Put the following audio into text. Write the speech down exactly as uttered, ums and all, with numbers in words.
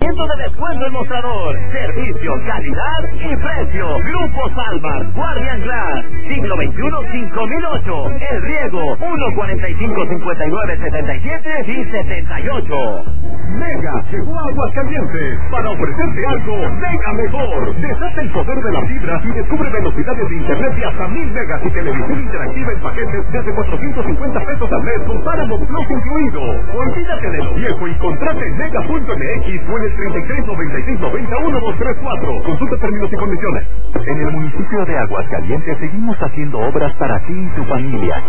ciento de descuento en mostrador. Servicio, calidad y precio. Grupo Salmar, Guardian Glass, siglo veintiuno, cinco mil ocho. El Riego, uno cuarenta y cinco, cincuenta y nueve, setenta y siete y setenta y ocho. Mega llegó a Aguascalientes para ofrecerte algo mega mejor. Desata el poder de la fibra y descubre velocidades de internet de hasta mil megas y televisión interactiva en paquetes desde cuatrocientos cincuenta pesos al mes con Paramount Plus incluido. Olvídate de lo viejo y contrate en mega punto m x o en el treinta y tres, noventa y seis, noventa, diecinueve treinta y cuatro. Consulta términos y condiciones. En el municipio de Aguascalientes seguimos haciendo obras para ti y tu familia.